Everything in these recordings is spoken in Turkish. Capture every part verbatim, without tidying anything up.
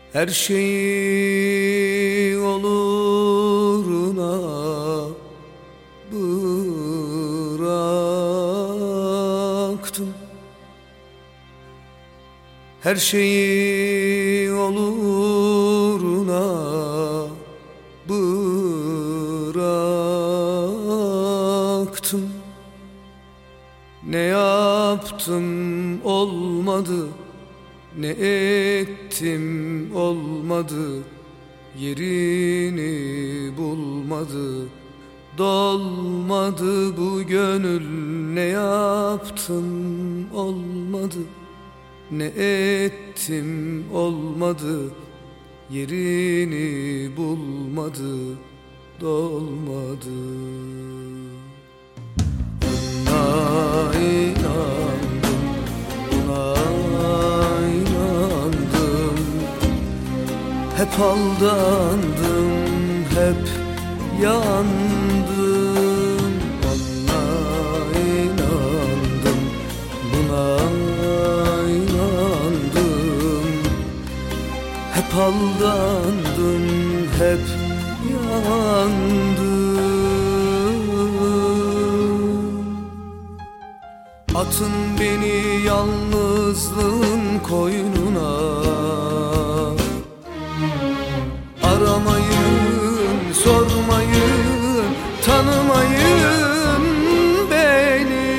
Her şeyi oluruna bıraktım. Her şeyi oluruna bıraktım. Ne yaptım olmadı, ne ettim olmadı, yerini bulmadı, dolmadı bu gönül. Ne yaptım olmadı, ne ettim olmadı, yerini bulmadı, dolmadı. Buna inandım, buna inandım, hep aldandım, hep yandım. Buna inandım, buna inandım, hep aldandım, hep yandım. Atın beni yalnızlığın koynuna, aramayın, sormayın, tanımayın beni.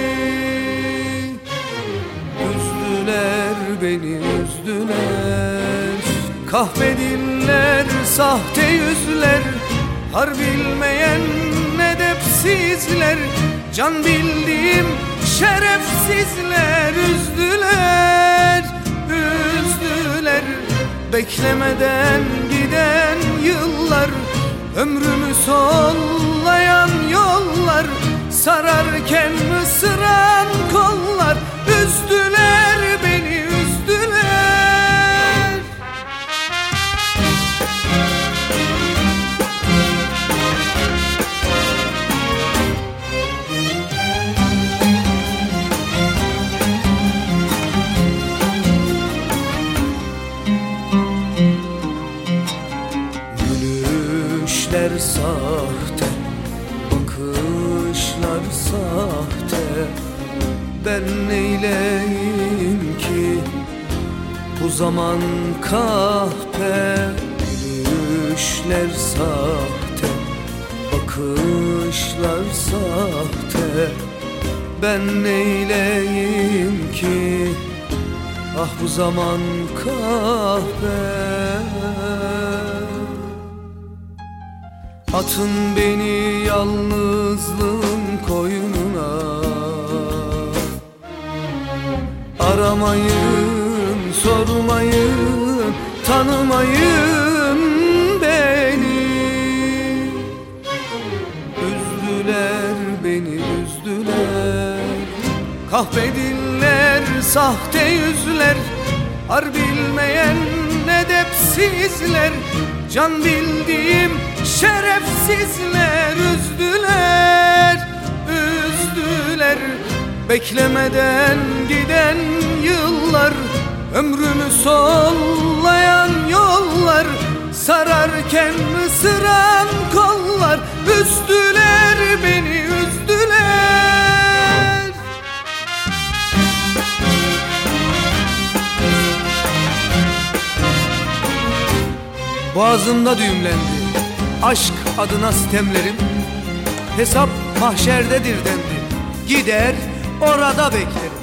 Üzdüler beni, üzdüler, kahvediller sahte yüzler, har bilmeyen edepsizler, can bildiğim şerefsizler. Üzdüler, üzdüler, beklemeden giden yıllar, ömrümü sollayan yollar, sararken ısıran kollar. Üzdüler beni, üzdüler. Gülüşler sahte, bakışlar sahte, ben neyleyim ki bu zaman kahpe. Gülüşler sahte, bakışlar sahte, ben neyleyim ki ah bu zaman kahpe. Atın beni yalnızlığın koynuna, aramayın, sormayın, tanımayın beni. Üzdüler beni, üzdüler, kahvediller sahte yüzler, har bilmeyen edepsizler, can bildiğim şerefsizler. Üzdüler, üzdüler, beklemeden giden yıllar, ömrümü sollayan yollar, sararken ısıran kollar. Üzdüler beni, üzdüler. Boğazımda düğümlendi aşk adına sitemlerim, hesap mahşerdedir dendi, gider orada beklerim.